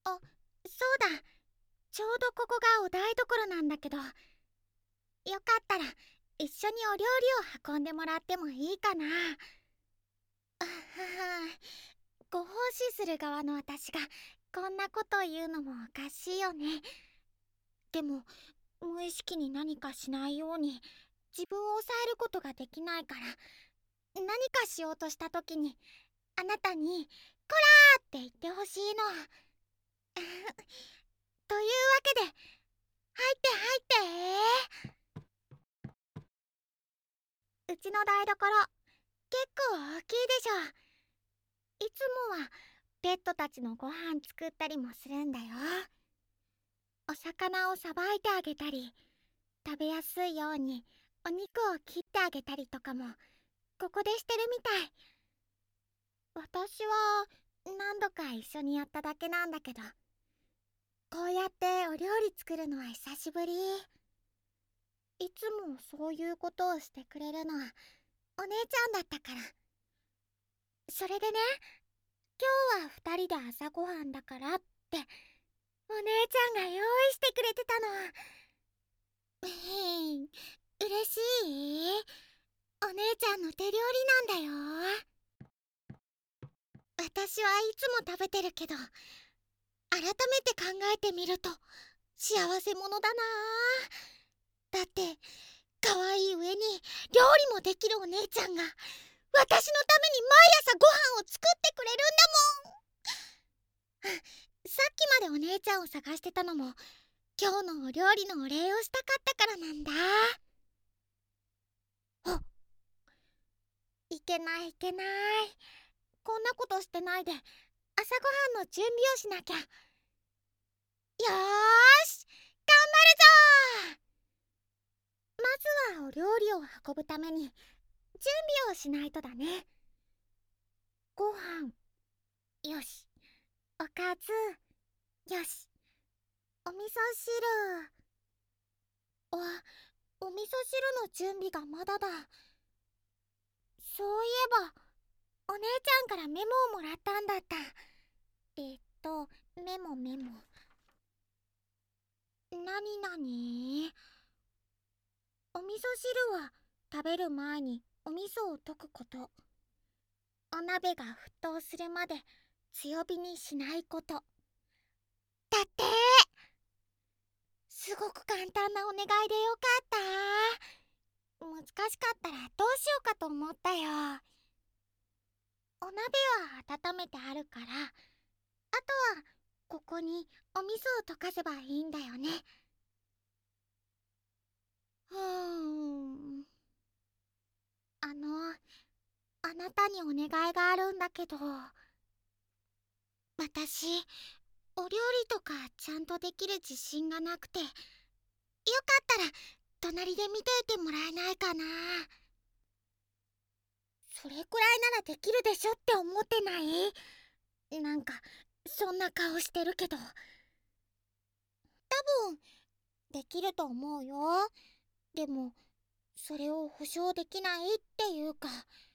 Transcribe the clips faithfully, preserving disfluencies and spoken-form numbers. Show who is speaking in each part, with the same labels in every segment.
Speaker 1: あ、そうだ。ちょうどここがお台所なんだけど、よかったら一緒にお料理を運んでもらってもいいかな。あはは、ご奉仕する側の私がこんなことを言うのもおかしいよね。でも無意識に何かしないように自分を抑えることができないから、何かしようとした時にあなたに「こら!」って言ってほしいの。というわけで、入って入って。うちの台所結構大きいでしょ。いつもはペットたちのご飯作ったりもするんだよ。お魚をさばいてあげたり、食べやすいようにお肉を切ってあげたりとかもここでしてるみたい。私は何度か一緒にやっただけなんだけど、こうやってお料理作るのは久しぶり。いつもそういうことをしてくれるのはお姉ちゃんだったから。それでね、今日はふたりで朝ごはんだからってお姉ちゃんが用意してくれてたの。へへん、嬉しい？お姉ちゃんの手料理なんだよ。私はいつも食べてるけど、改めて考えてみると幸せ者だなあ。だって可愛い上に料理もできるお姉ちゃんが私のために毎朝ご飯を作ってくれるんだもん。さっきまでお姉ちゃんを探してたのも今日のお料理のお礼をしたかったからなんだ。あ、いけないいけない。こんなことしてないで朝ごはんの準備をしなきゃ。よーし、頑張るぞ。まずはお料理を運ぶために準備をしないとだね。ご飯よし、おかずよし、お味噌汁。あ、お味噌汁の準備がまだだ。そういえばお姉ちゃんからメモをもらったんだった。えっとメモメモ、なになに。お味噌汁は食べる前にお味噌を溶くこと、お鍋が沸騰するまで強火にしないこと。だって。すごく簡単なお願いでよかった。難しかったらどうしようかと思ったよ。お鍋は温めてあるから、あとはここにお味噌を溶かせばいいんだよね。ふーん。あの、あなたにお願いがあるんだけど、私お料理とかちゃんとできる自信がなくて、よかったら隣で見ていてもらえないかな。それくらいならできるでしょって思ってない？なんかそんな顔してるけど、多分できると思うよ。でもそれを保証できないっていうか、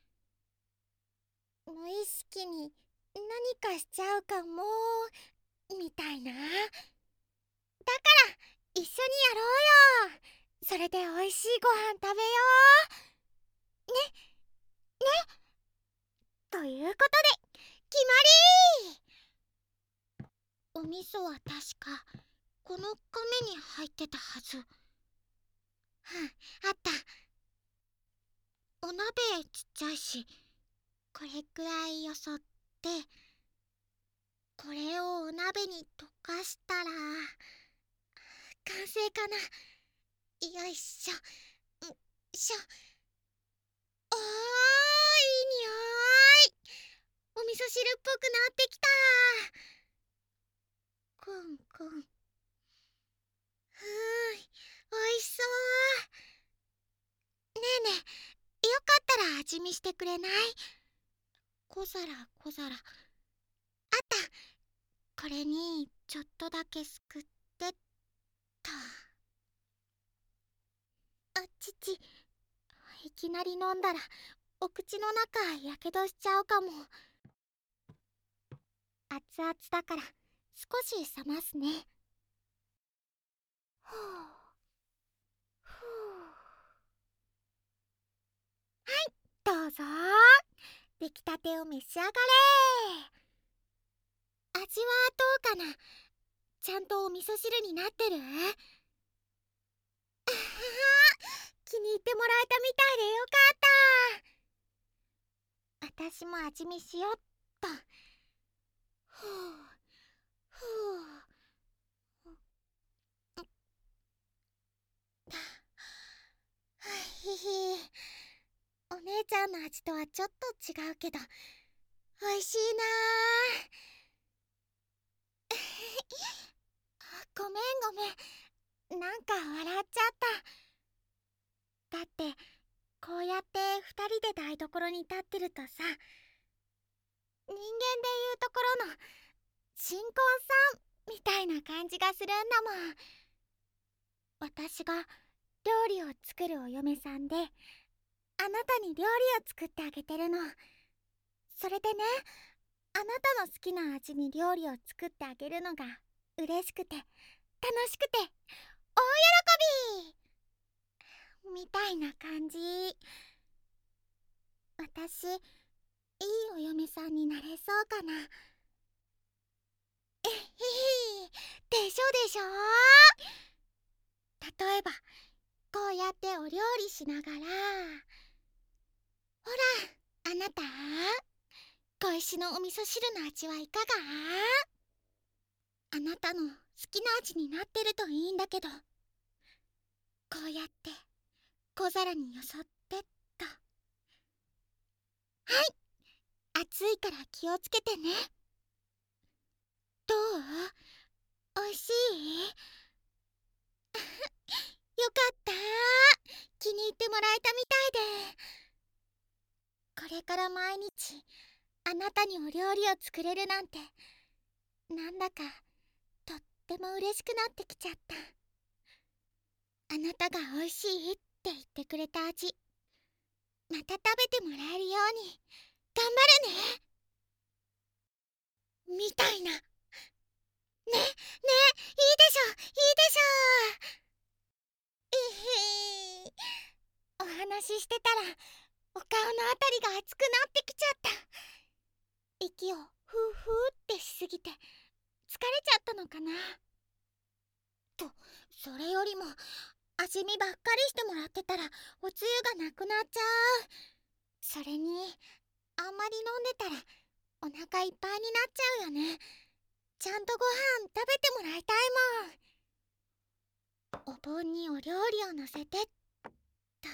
Speaker 1: 無意識に何かしちゃうかもみたいな。だから一緒にやろうよ。それで美味しいご飯食べようね。ね。ということで決まり。お味噌は確かこの亀に入ってたはず。うん、あった。お鍋ちっちゃいし、これくらいよそって、これをお鍋に溶かしたら完成かな。よいしょ、んしょ。おー、いい匂い。お味噌汁っぽくなってきた。くんくん。ふーん、おいしそう。ねえねえ、よかったら味見してくれない？小皿小皿。あった。これにちょっとだけすくってっと。あちち、いきなり飲んだらお口の中やけどしちゃうかも。熱々だから少し冷ますね。ふうふう。どうぞ。出来たてを召し上がれ。味はどうかな。ちゃんとお味噌汁になってる？あはは、気に入ってもらえたみたいでよかった。私も味見しよっと。ふうふう。ひひ。お姉ちゃんの味とはちょっと違うけどおいしいなあ。ごめんごめん、なんか笑っちゃった。だってこうやってふたりで台所に立ってるとさ、人間でいうところの新婚さんみたいな感じがするんだもん。私が料理を作るお嫁さんで、あなたに料理を作ってあげてるの。それでね、あなたの好きな味に料理を作ってあげるのが嬉しくて楽しくて大喜びみたいな感じ。私、いいお嫁さんになれそうかな。えへへ、でしょでしょ。例えばこうやってお料理しながら、ほらあなた、小石のお味噌汁の味はいかが？あなたの好きな味になってるといいんだけど、こうやって小皿によそってっと。はい、熱いから気をつけてね。どう？おいしい？よかった。気に入ってもらえたみたいで。これから毎日あなたにお料理を作れるなんて、なんだかとっても嬉しくなってきちゃった。あなたがおいしいって言ってくれた味、また食べてもらえるように頑張るねみたいな。ね、ね、いいでしょ、いいでしょ。えへー、お話ししてたらお顔のあたりが熱くなってきちゃった。息をフーフーってしすぎて疲れちゃったのかな。と、それよりも味見ばっかりしてもらってたらおつゆがなくなっちゃう。それにあんまり飲んでたらお腹いっぱいになっちゃうよね。ちゃんとご飯食べてもらいたいもん。お盆にお料理をのせてっと。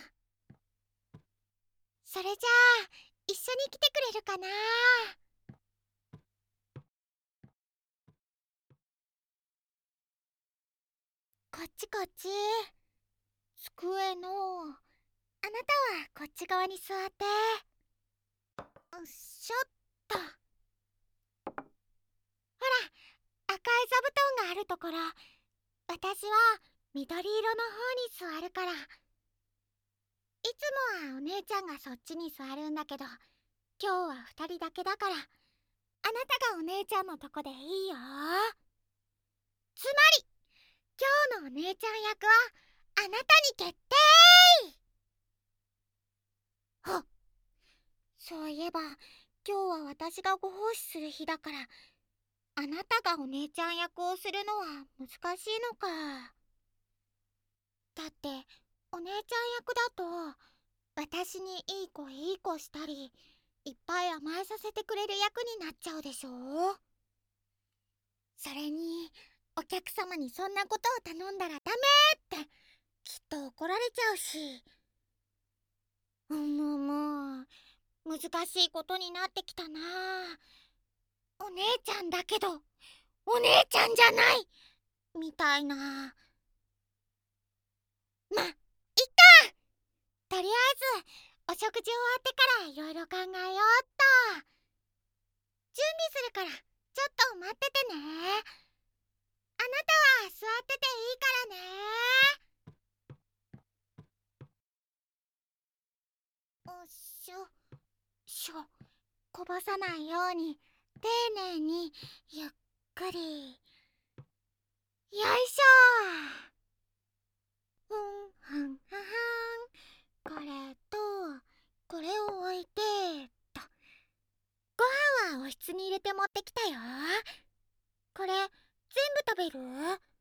Speaker 1: それじゃあ一緒に来てくれるかな。こっちこっち。机のあなたはこっち側に座って。うっしょっと。ほら、赤い座布団があるところ、私は緑色の方に座るから。いつもはお姉ちゃんがそっちに座るんだけど、今日はふたりだけだから、あなたがお姉ちゃんのとこでいいよ。つまり今日のお姉ちゃん役はあなたに決定。はっ、そういえば今日は私がご奉仕する日だから、あなたがお姉ちゃん役をするのは難しいのか。だってお姉ちゃん役だと私にいい子いい子したりいっぱい甘えさせてくれる役になっちゃうでしょ。それにお客様にそんなことを頼んだらダメってきっと怒られちゃうし。うむむ、難しいことになってきたな。お姉ちゃんだけどお姉ちゃんじゃないみたいな。ま、いっか。とりあえずお食事終わってからいろいろ考えようっと。準備するからちょっと待っててね。あなたは座ってていいからね。おっしょしょ、こぼさないように丁寧にゆっくり。よいしょ。ふんふんははん。これとこれを置いてっと。ご飯はおひつに入れて持ってきたよ。これ全部食べる？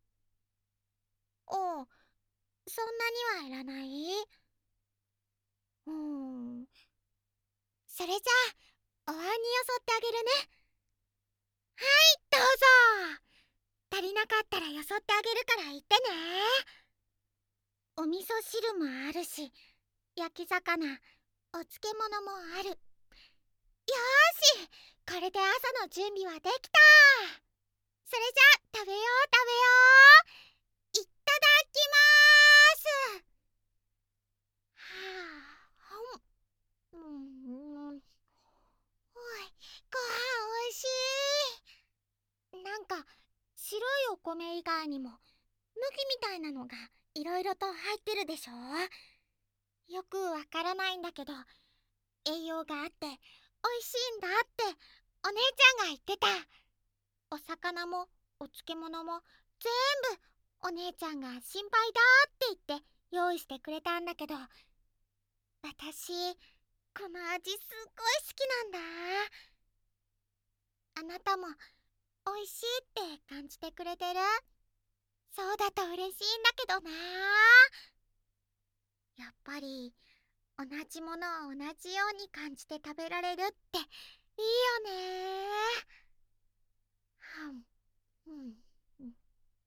Speaker 1: おう、そんなにはいらない？うーん。それじゃあお椀によそってあげるね。はい、どうぞ。足りなかったらよそってあげるから言ってね。お味噌汁もあるし、焼き魚、お漬物もある。よーし、これで朝の準備はできた。それじゃあ食べよう食べよう。いっただきまーす。はあ、ほん、うん、うん、おい、ご飯おいしい。なんか白いお米以外にも麦みたいなのがいろいろと入ってるでしょ。よくわからないんだけど、栄養があっておいしいんだってお姉ちゃんが言ってた。お魚もお漬物も全部お姉ちゃんが心配だって言って用意してくれたんだけど、私この味すっごい好きなんだ。あなたもおいしいって感じてくれてる？そうだと嬉しいんだけどな。やっぱり同じものを同じように感じて食べられるっていいよね。はん、うん、うん。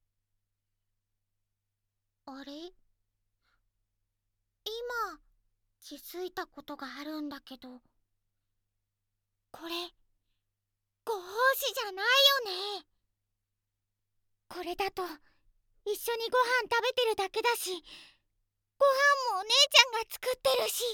Speaker 1: あれ、今気づいたことがあるんだけど、これご奉仕じゃないよね。これだと一緒にご飯食べてるだけだし、ご飯もお姉ちゃんが作ってるし、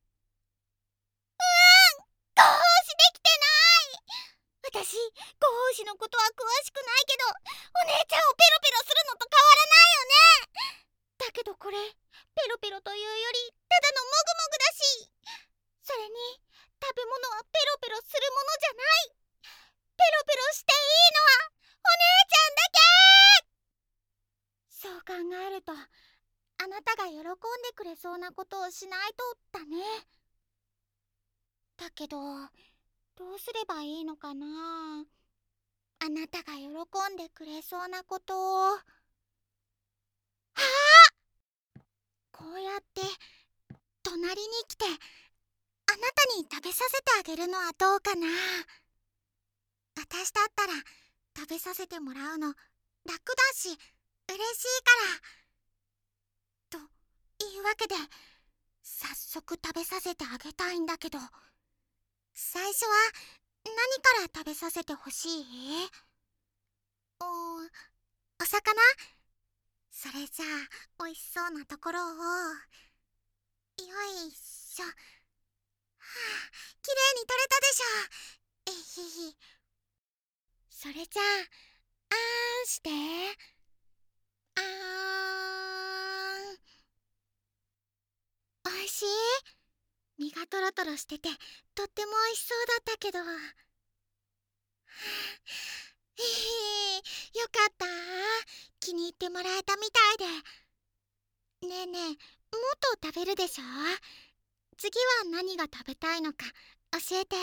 Speaker 1: ご奉仕できてない。私ご奉仕のことは詳しくないけど、お姉ちゃんをペロペロするのと変わらないよね。だけどこれペロペロというよりただのもぐもぐだし、それに食べ物はペロペロするものじゃない。ペロペロしていいのはお姉ちゃんだけ。そう考えるとあなたが喜んでくれそうなことをしないとだね。だけどどうすればいいのかな。あなたが喜んでくれそうなことを。ああ、こうやって隣に来てあなたに食べさせてあげるのはどうかな。私だったら食べさせてもらうの楽だし嬉しいから。というわけで早速食べさせてあげたいんだけど、最初は何から食べさせてほしい？お、お魚？それじゃあおいしそうなところを。よいしょ。はあ、きれいに取れたでしょ。えひひ。それじゃああーんして。あーん。おいしい？身がトロトロしててとってもおいしそうだったけど。へへ、よかった。気に入ってもらえたみたいで。ねえねえ、もっと食べるでしょ。次は何が食べたいのか教えて。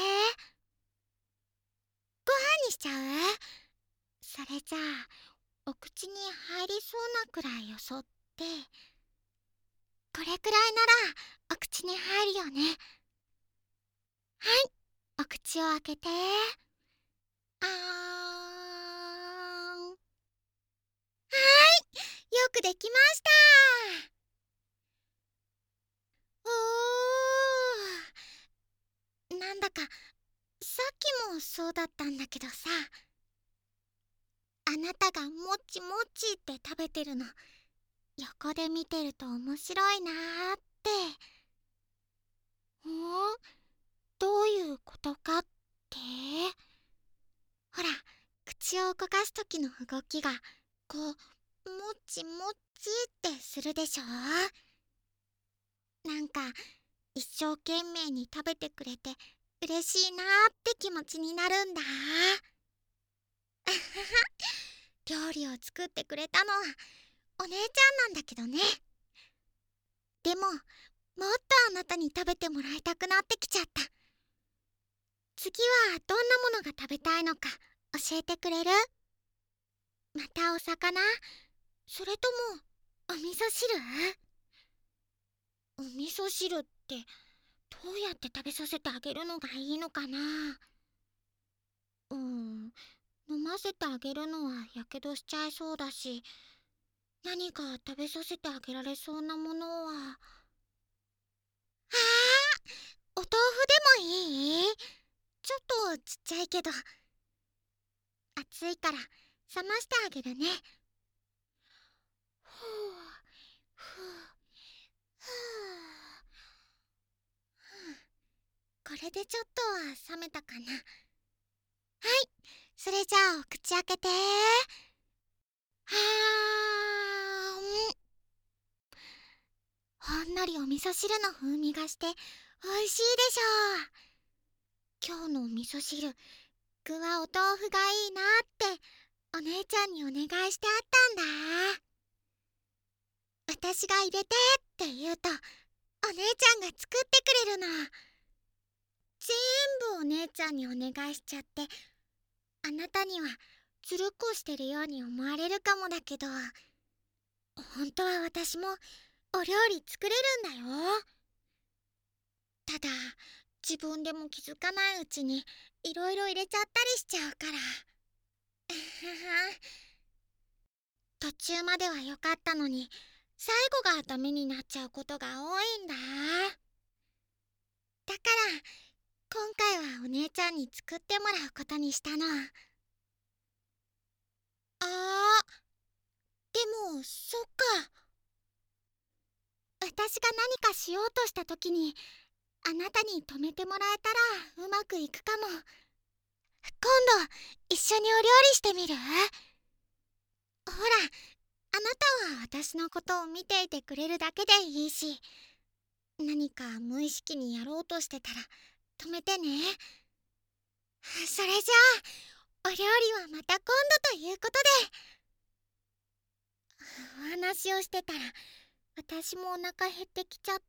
Speaker 1: ご飯にしちゃう？それじゃあお口に入りそうなくらいよそって、これくらいならお口に入るよね。はい、お口を開けて。あーん。はーい、よくできました。おー、なんだかさっきもそうだったんだけどさ、あなたがもちもちって食べてるの横で見てると面白いなーって。ん？どういうことかって？ほら、口を動かす時の動きがこうもちもちってするでしょ。なんか一生懸命に食べてくれて嬉しいなーって気持ちになるんだ。 理を作ってくれたのはお姉ちゃんなんだけどね。でももっとあなたに食べてもらいたくなってきちゃった。次はどんなものが食べたいのか教えてくれる？またお魚？それともお味噌汁？お味噌汁ってどうやって食べさせてあげるのがいいのかな。うん、飲ませてあげるのはやけどしちゃいそうだし、何か食べさせてあげられそうなものは。あー、お豆腐でもいい？ちょっとちっちゃいけど。暑いから冷ましてあげるね。ふうふうふう。これでちょっとは冷めたかな。はい、それじゃあお口開けて。はーん。ほんのりお味噌汁の風味がして美味しいでしょう。今日のお味噌汁、具はお豆腐がいいなってお姉ちゃんにお願いしてあったんだ。私が入れてって言うとお姉ちゃんが作ってくれるの。全部お姉ちゃんにお願いしちゃって、あなたにはずるっこしてるように思われるかもだけど、本当は私もお料理作れるんだよ。ただ自分でも気づかないうちにいろいろ入れちゃったりしちゃうから。途中までは良かったのに最後がダメになっちゃうことが多いんだ。だから今回はお姉ちゃんに作ってもらうことにしたの。あー、でもそっか。私が何かしようとした時にあなたに止めてもらえたらうまくいくかも。今度一緒にお料理してみる？ほら、あなたは私のことを見ていてくれるだけでいいし、何か無意識にやろうとしてたら止めてね。それじゃあお料理はまた今度ということで。お話をしてたら私もお腹減ってきちゃった。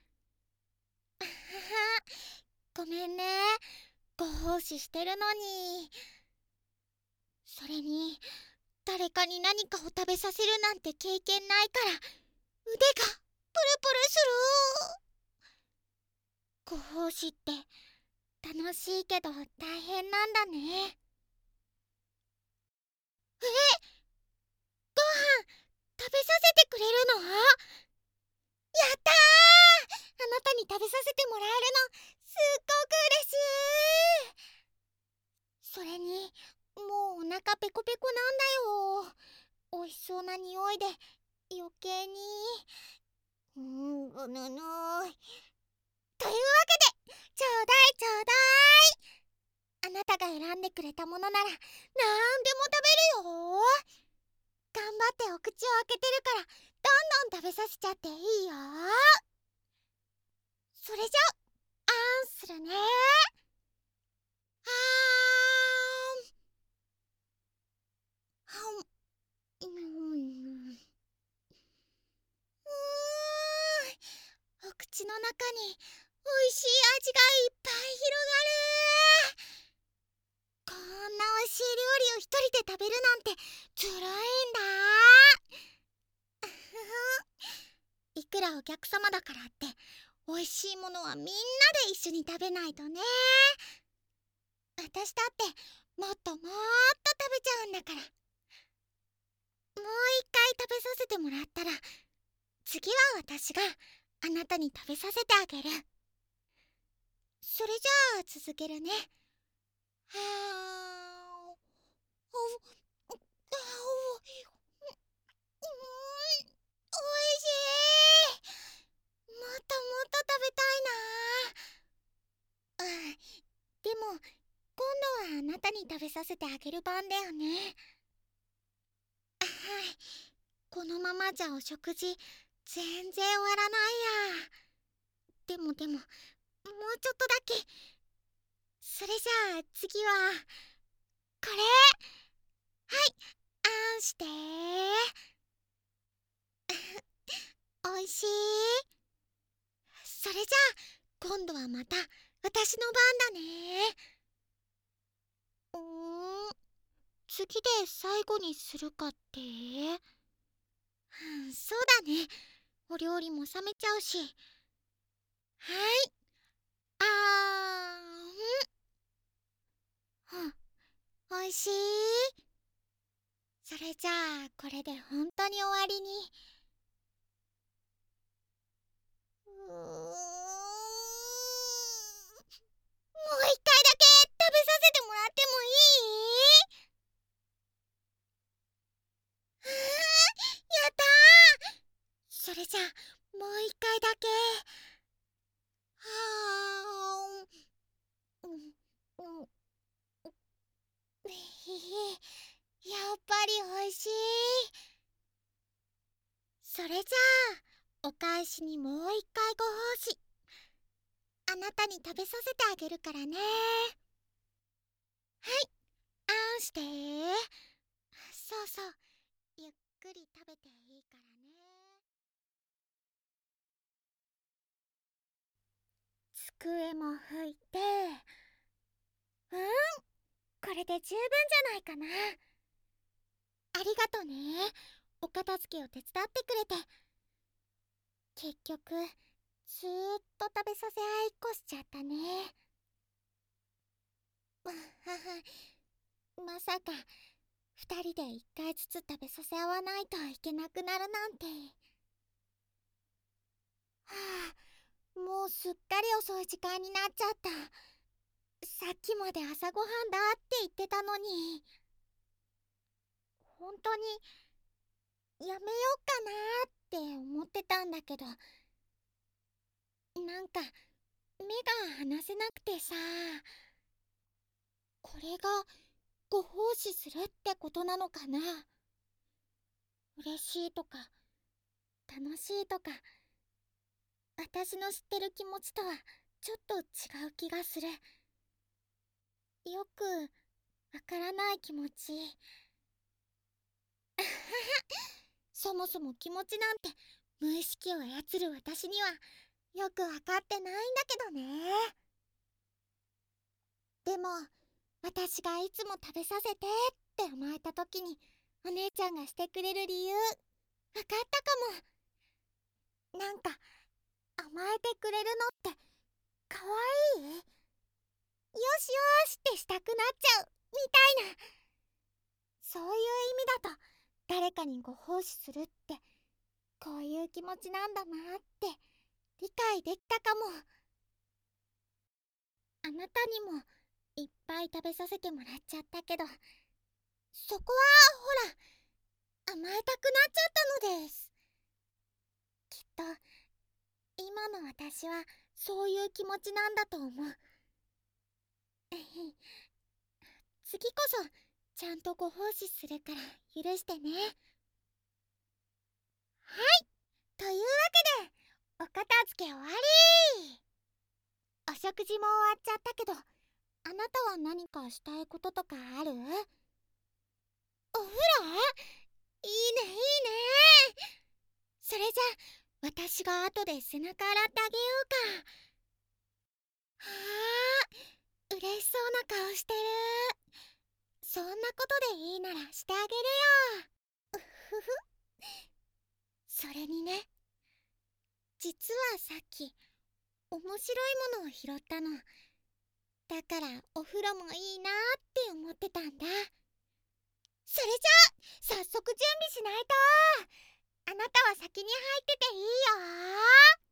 Speaker 1: ごめんね、ご奉仕してるのに。それに誰かに何かを食べさせるなんて経験ないから腕がプルプルする。ご奉仕って楽しいけど大変なんだね。え、ご飯食べさせてくれるの？やったー！あなたに食べさせてもらえるのすっごく嬉しい。それにもうお腹ペコペコなんだよ。美味しそうな匂いで余計に。うーん、ぐぬぬーい。というわけでちょうだいちょうだい。あなたが選んでくれたものならなんでも食べるよ。頑張ってお口を開けてるからどんどん食べさせちゃっていいよ。それじゃあんするね。あーん。はん。うん。うーん、お口の中においしい味がいっぱい広がる。こんなおいしい料理を一人で食べるなんてずるいんだ。いくらお客様だからっておいしいものはみんなで一緒に食べないとね。私だってもっともっと食べちゃうんだから。もう一回食べさせてもらったら次は私があなたに食べさせてあげる。それじゃあ続けるね。はーおおおおおいしい。もっともっと食べたいな。うん、でも今度はあなたに食べさせてあげる番だよね。はい、このままじゃお食事全然終わらないや。でもでももうちょっとだけ。それじゃあ次はこれ。はい、あんしておいしい。それじゃあ今度はまた私の番だね。うーん次で最後にするかって、うん、そうだね。お料理も冷めちゃうし。はい、あーん、うん、おいしい。それじゃあこれで本当に終わりに。うーん、もう一回だけ食べさせてもらってもいい？うーん、やったー。それじゃあもう一回だけ。はーん、うん、うん、へへ、やっぱりおいしい。それじゃあお返しにもう一回ご奉仕、あなたに食べさせてあげるからね。はい、あんして。そうそう、ゆっくり食べていいからね。机も拭いて、うん、これで十分じゃないかな。ありがとね、お片付けを手伝ってくれて。結局ずーっと食べさせ合いっこしちゃったね。はは、まさかふたりでいっかいずつ食べさせ合わないといけなくなるなんて。はあ、もうすっかり遅い時間になっちゃった。さっきまで朝ごはんだって言ってたのに。本当にやめようかなって思ってたんだけど、なんか目が離せなくてさ。これがご奉仕するってことなのかな。嬉しいとか楽しいとか、私の知ってる気持ちとはちょっと違う気がする。よくわからない気持ち。そもそも気持ちなんて無意識を操る私にはよくわかってないんだけどね。でも私がいつも食べさせてって甘えた時にお姉ちゃんがしてくれる理由わかったかも。なんか甘えてくれるのってかわいい？よしよしってしたくなっちゃうみたいな、そういう意味だと誰かにご奉仕するってこういう気持ちなんだなって理解できたかも。あなたにもいっぱい食べさせてもらっちゃったけど、そこはほら甘えたくなっちゃったのです。きっと今の私はそういう気持ちなんだと思う。次こそちゃんとご奉仕するから許してね。はい、というわけでお片付け終わり。お食事も終わっちゃったけど、あなたは何かしたいこととかある？お風呂？いいねいいね。それじゃあ私が後で背中洗ってあげようか。はあ、嬉しそうな顔してる。そんなことでいいならしてあげるよ。うふふ。それにね、実はさっき面白いものを拾ったの。だからお風呂もいいなって思ってたんだ。それじゃあ早速準備しないと。あなたは先に入ってていいよ。